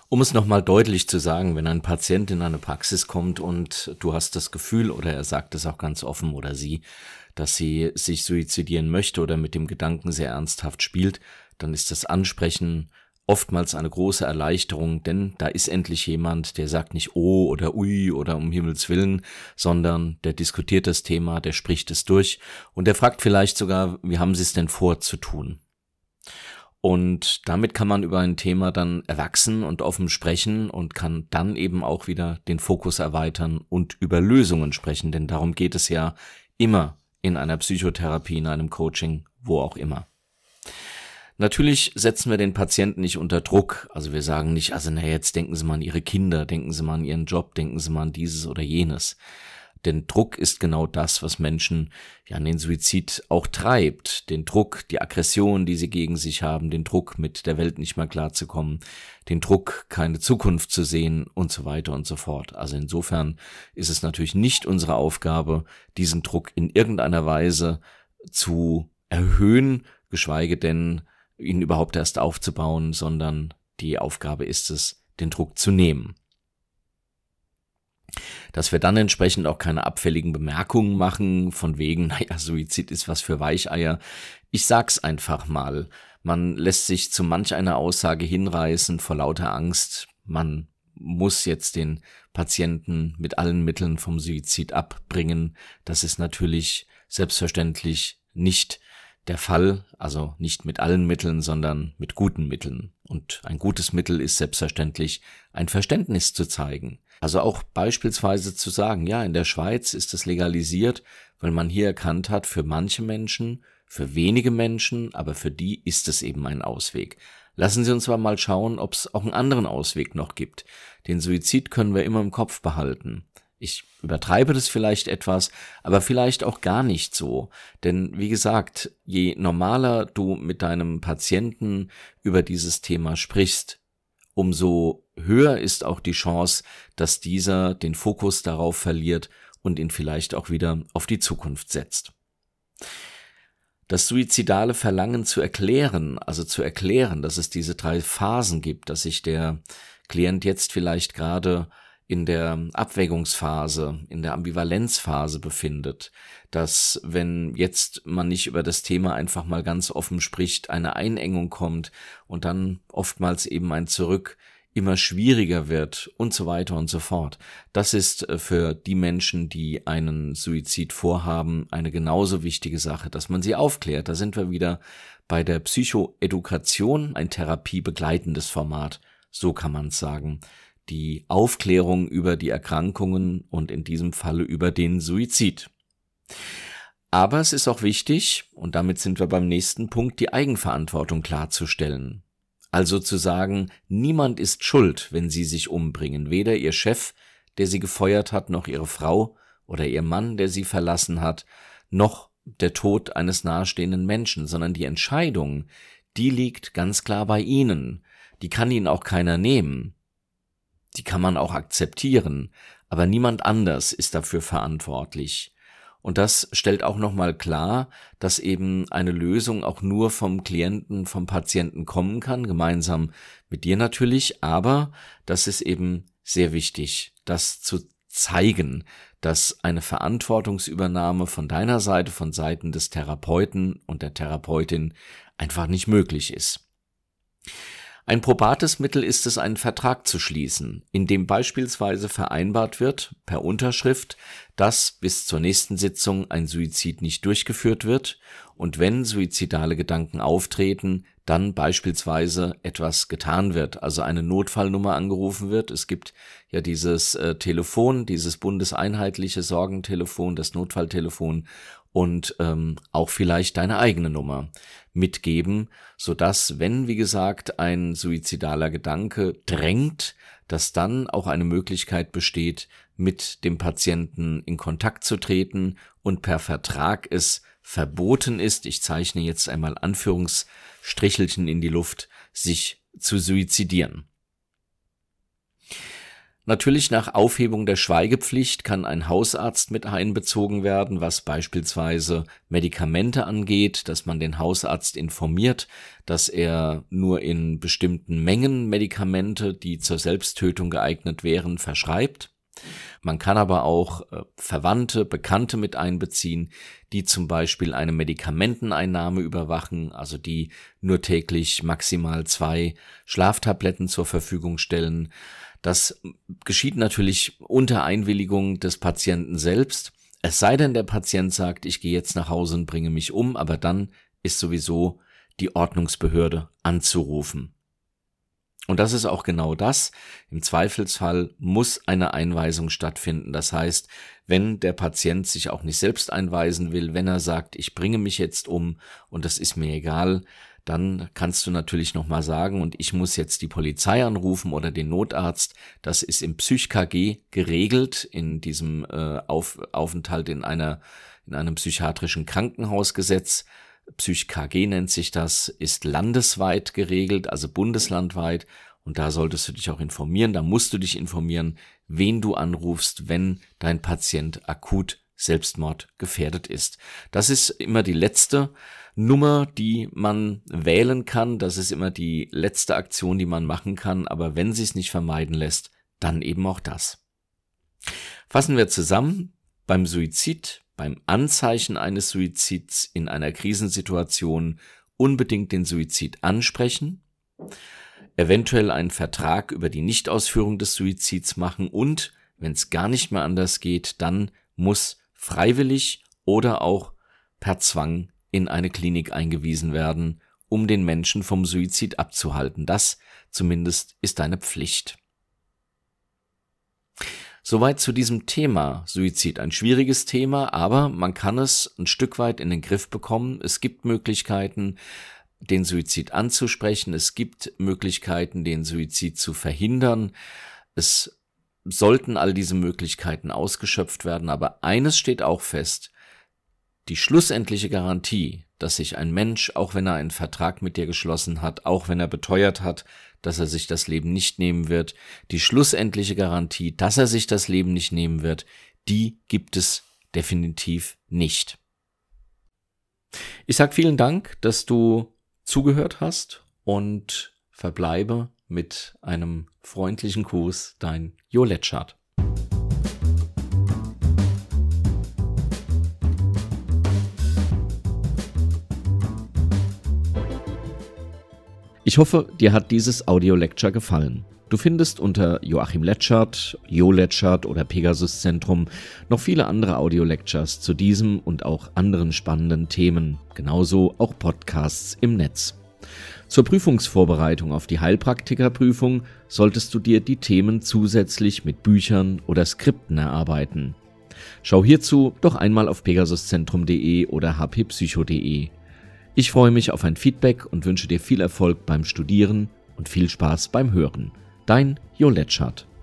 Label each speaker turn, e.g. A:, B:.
A: Um es nochmal deutlich zu sagen, wenn ein Patient in eine Praxis kommt und du hast das Gefühl, oder er sagt es auch ganz offen oder sie, dass sie sich suizidieren möchte oder mit dem Gedanken sehr ernsthaft spielt, dann ist das Ansprechen oftmals eine große Erleichterung, denn da ist endlich jemand, der sagt nicht oh oder ui oder um Himmels Willen, sondern der diskutiert das Thema, der spricht es durch und der fragt vielleicht sogar, wie haben Sie es denn vor zu tun? Und damit kann man über ein Thema dann erwachsen und offen sprechen und kann dann eben auch wieder den Fokus erweitern und über Lösungen sprechen, denn darum geht es ja immer in einer Psychotherapie, in einem Coaching, wo auch immer. Natürlich setzen wir den Patienten nicht unter Druck, also wir sagen nicht, also jetzt denken Sie mal an Ihre Kinder, denken Sie mal an Ihren Job, denken Sie mal an dieses oder jenes. Denn Druck ist genau das, was Menschen ja an den Suizid auch treibt. Den Druck, die Aggression, die sie gegen sich haben, den Druck, mit der Welt nicht mehr klarzukommen, den Druck, keine Zukunft zu sehen und so weiter und so fort. Also insofern ist es natürlich nicht unsere Aufgabe, diesen Druck in irgendeiner Weise zu erhöhen, geschweige denn ihn überhaupt erst aufzubauen, sondern die Aufgabe ist es, den Druck zu nehmen. Dass wir dann entsprechend auch keine abfälligen Bemerkungen machen, von wegen, Suizid ist was für Weicheier. Ich sag's einfach mal. Man lässt sich zu manch einer Aussage hinreißen vor lauter Angst. Man muss jetzt den Patienten mit allen Mitteln vom Suizid abbringen. Das ist natürlich selbstverständlich nicht der Fall, also nicht mit allen Mitteln, sondern mit guten Mitteln. Und ein gutes Mittel ist selbstverständlich, ein Verständnis zu zeigen. Also auch beispielsweise zu sagen, ja, in der Schweiz ist es legalisiert, weil man hier erkannt hat, für manche Menschen, für wenige Menschen, aber für die ist es eben ein Ausweg. Lassen Sie uns mal schauen, ob es auch einen anderen Ausweg noch gibt. Den Suizid können wir immer im Kopf behalten. Ich übertreibe das vielleicht etwas, aber vielleicht auch gar nicht so. Denn wie gesagt, je normaler du mit deinem Patienten über dieses Thema sprichst, umso höher ist auch die Chance, dass dieser den Fokus darauf verliert und ihn vielleicht auch wieder auf die Zukunft setzt. Das suizidale Verlangen zu erklären, dass es diese 3 Phasen gibt, dass sich der Klient jetzt vielleicht gerade in der Abwägungsphase, in der Ambivalenzphase befindet, dass wenn jetzt man nicht über das Thema einfach mal ganz offen spricht, eine Einengung kommt und dann oftmals eben ein Zurück immer schwieriger wird und so weiter und so fort. Das ist für die Menschen, die einen Suizid vorhaben, eine genauso wichtige Sache, dass man sie aufklärt. Da sind wir wieder bei der Psychoedukation, ein therapiebegleitendes Format, so kann man es sagen. Die Aufklärung über die Erkrankungen und in diesem Falle über den Suizid. Aber es ist auch wichtig, und damit sind wir beim nächsten Punkt, die Eigenverantwortung klarzustellen. Also zu sagen, niemand ist schuld, wenn Sie sich umbringen, weder Ihr Chef, der Sie gefeuert hat, noch Ihre Frau oder Ihr Mann, der Sie verlassen hat, noch der Tod eines nahestehenden Menschen, sondern die Entscheidung, die liegt ganz klar bei Ihnen. Die kann Ihnen auch keiner nehmen. Die kann man auch akzeptieren, aber niemand anders ist dafür verantwortlich. Und das stellt auch nochmal klar, dass eben eine Lösung auch nur vom Klienten, vom Patienten kommen kann, gemeinsam mit dir natürlich, aber das ist eben sehr wichtig, das zu zeigen, dass eine Verantwortungsübernahme von deiner Seite, von Seiten des Therapeuten und der Therapeutin einfach nicht möglich ist. Ein probates Mittel ist es, einen Vertrag zu schließen, in dem beispielsweise vereinbart wird, per Unterschrift, dass bis zur nächsten Sitzung ein Suizid nicht durchgeführt wird und wenn suizidale Gedanken auftreten, dann beispielsweise etwas getan wird, also eine Notfallnummer angerufen wird. Es gibt ja dieses Telefon, dieses bundeseinheitliche Sorgentelefon, das Notfalltelefon und auch vielleicht deine eigene Nummer mitgeben, sodass, wenn, wie gesagt, ein suizidaler Gedanke drängt, dass dann auch eine Möglichkeit besteht, mit dem Patienten in Kontakt zu treten und per Vertrag es verboten ist, ich zeichne jetzt einmal Anführungsstrichelchen in die Luft, sich zu suizidieren. Natürlich nach Aufhebung der Schweigepflicht kann ein Hausarzt mit einbezogen werden, was beispielsweise Medikamente angeht, dass man den Hausarzt informiert, dass er nur in bestimmten Mengen Medikamente, die zur Selbsttötung geeignet wären, verschreibt. Man kann aber auch Verwandte, Bekannte mit einbeziehen, die zum Beispiel eine Medikamenteneinnahme überwachen, also die nur täglich maximal 2 Schlaftabletten zur Verfügung stellen. Das geschieht natürlich unter Einwilligung des Patienten selbst. Es sei denn, der Patient sagt, ich gehe jetzt nach Hause und bringe mich um, aber dann ist sowieso die Ordnungsbehörde anzurufen. Und das ist auch genau das. Im Zweifelsfall muss eine Einweisung stattfinden. Das heißt, wenn der Patient sich auch nicht selbst einweisen will, wenn er sagt, ich bringe mich jetzt um und das ist mir egal, dann kannst du natürlich nochmal sagen, und ich muss jetzt die Polizei anrufen oder den Notarzt. Das ist im Psych-KG geregelt, in diesem Aufenthalt in einem psychiatrischen Krankenhausgesetz. Psych-KG nennt sich das, ist landesweit geregelt, also bundeslandweit. Und da solltest du dich auch informieren, da musst du dich informieren, wen du anrufst, wenn dein Patient akut selbstmordgefährdet ist. Das ist immer die letzte Nummer, die man wählen kann. Das ist immer die letzte Aktion, die man machen kann. Aber wenn sie es nicht vermeiden lässt, dann eben auch das. Fassen wir zusammen. Beim Suizid, beim Anzeichen eines Suizids in einer Krisensituation unbedingt den Suizid ansprechen, eventuell einen Vertrag über die Nichtausführung des Suizids machen und, wenn es gar nicht mehr anders geht, dann muss freiwillig oder auch per Zwang in eine Klinik eingewiesen werden, um den Menschen vom Suizid abzuhalten. Das zumindest ist deine Pflicht. Soweit zu diesem Thema Suizid. Ein schwieriges Thema, aber man kann es ein Stück weit in den Griff bekommen. Es gibt Möglichkeiten, den Suizid anzusprechen. Es gibt Möglichkeiten, den Suizid zu verhindern. Es sollten all diese Möglichkeiten ausgeschöpft werden, aber eines steht auch fest: Die schlussendliche Garantie, dass sich ein Mensch, auch wenn er einen Vertrag mit dir geschlossen hat, auch wenn er beteuert hat, dass er sich das Leben nicht nehmen wird, die schlussendliche Garantie, dass er sich das Leben nicht nehmen wird, die gibt es definitiv nicht. Ich sage vielen Dank, dass du zugehört hast und verbleibe mit einem freundlichen Gruß, dein Jo Letschert. Ich hoffe, dir hat dieses Audio-Lecture gefallen. Du findest unter Joachim Letschert, Jo Letschert oder Pegasus Zentrum noch viele andere Audio-Lectures zu diesem und auch anderen spannenden Themen, genauso auch Podcasts im Netz. Zur Prüfungsvorbereitung auf die Heilpraktikerprüfung solltest du dir die Themen zusätzlich mit Büchern oder Skripten erarbeiten. Schau hierzu doch einmal auf pegasuszentrum.de oder hppsycho.de. Ich freue mich auf ein Feedback und wünsche dir viel Erfolg beim Studieren und viel Spaß beim Hören. Dein Jo Letschert.